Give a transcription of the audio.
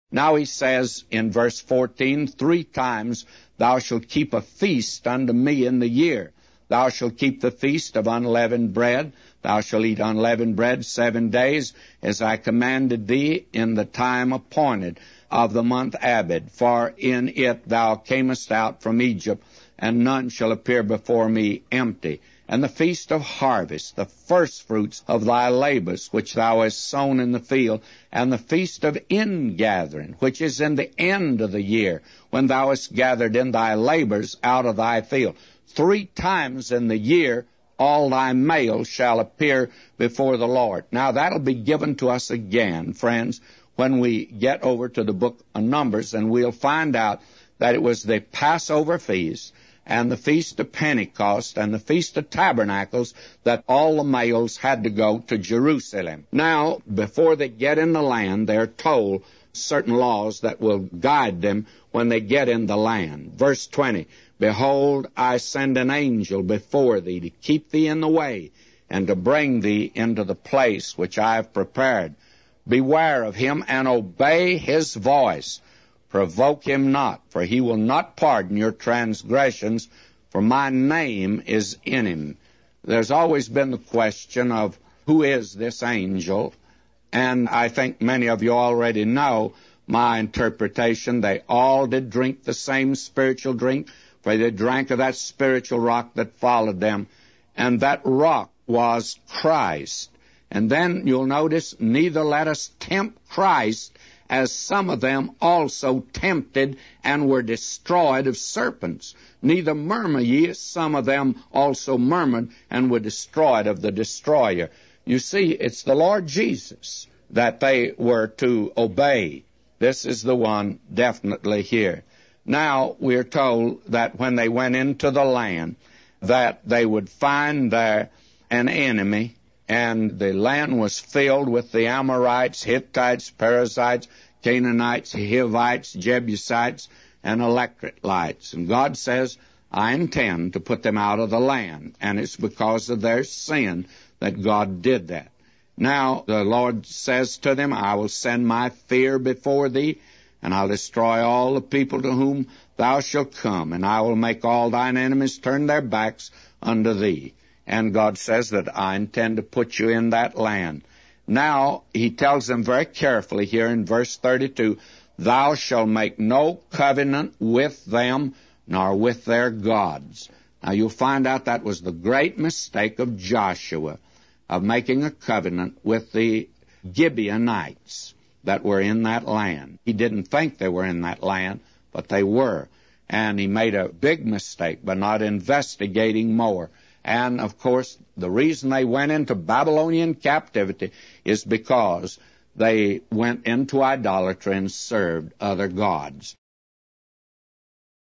Now he says in verse 14, 3 times thou shalt keep a feast unto me in the year. Thou shalt keep the feast of unleavened bread. Thou shalt eat unleavened bread 7 days, as I commanded thee in the time appointed of the month Abib. For in it thou camest out from Egypt, and none shall appear before me empty. And the feast of harvest, the firstfruits of thy labors, which thou hast sown in the field, and the feast of ingathering, which is in the end of the year, when thou hast gathered in thy labors out of thy field. 3 times in the year all thy males shall appear before the Lord. Now that'll be given to us again, friends, when we get over to the book of Numbers, and we'll find out that it was the Passover feast and the Feast of Pentecost and the Feast of Tabernacles that all the males had to go to Jerusalem. Now, before they get in the land, they're told certain laws that will guide them when they get in the land. Verse 20, Behold, I send an angel before thee to keep thee in the way, and to bring thee into the place which I have prepared. Beware of him, and obey his voice. Provoke him not, for he will not pardon your transgressions, for my name is in him. There's always been the question of who is this angel, and I think many of you already know my interpretation. They all did drink the same spiritual drink, for they drank of that spiritual rock that followed them, and that rock was Christ. And then you'll notice, neither let us tempt Christ, as some of them also tempted and were destroyed of serpents. Neither murmur ye, as some of them also murmured and were destroyed of the destroyer. You see, it's the Lord Jesus that they were to obey. This is the one definitely here. Now, we're told that when they went into the land, that they would find there an enemy, and the land was filled with the Amorites, Hittites, Perizzites, Canaanites, Hivites, Jebusites, and Electrites. And God says, I intend to put them out of the land, and it's because of their sin that God did that. Now, the Lord says to them, I will send my fear before thee, and I'll destroy all the people to whom thou shalt come, and I will make all thine enemies turn their backs unto thee. And God says that I intend to put you in that land. Now, he tells them very carefully here in verse 32, Thou shalt make no covenant with them, nor with their gods. Now, you'll find out that was the great mistake of Joshua, of making a covenant with the Gibeonites that were in that land. He didn't think they were in that land, but they were. And he made a big mistake by not investigating more. And, of course, the reason they went into Babylonian captivity is because they went into idolatry and served other gods.